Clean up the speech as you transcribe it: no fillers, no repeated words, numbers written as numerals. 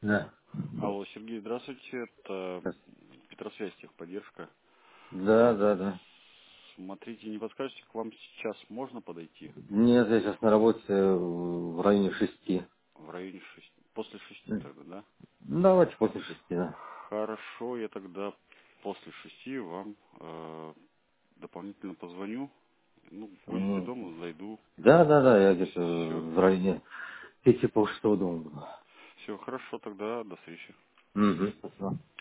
Да. Алло, Сергей, здравствуйте. Это Петросвязь техподдержка. Да, да, да. Смотрите, не подскажете, к вам сейчас можно подойти Нет, я сейчас на работе в районе 6. в районе 6, после 6 тогда, да? Ну, давайте после 6, да. Хорошо, я тогда после 6 вам дополнительно позвоню. Ну, будете Мгм. дома, зайду. Да, да, да, я где-то Все, в районе 5 полшестого дома буду. все хорошо, тогда до встречи. Угу, спасибо.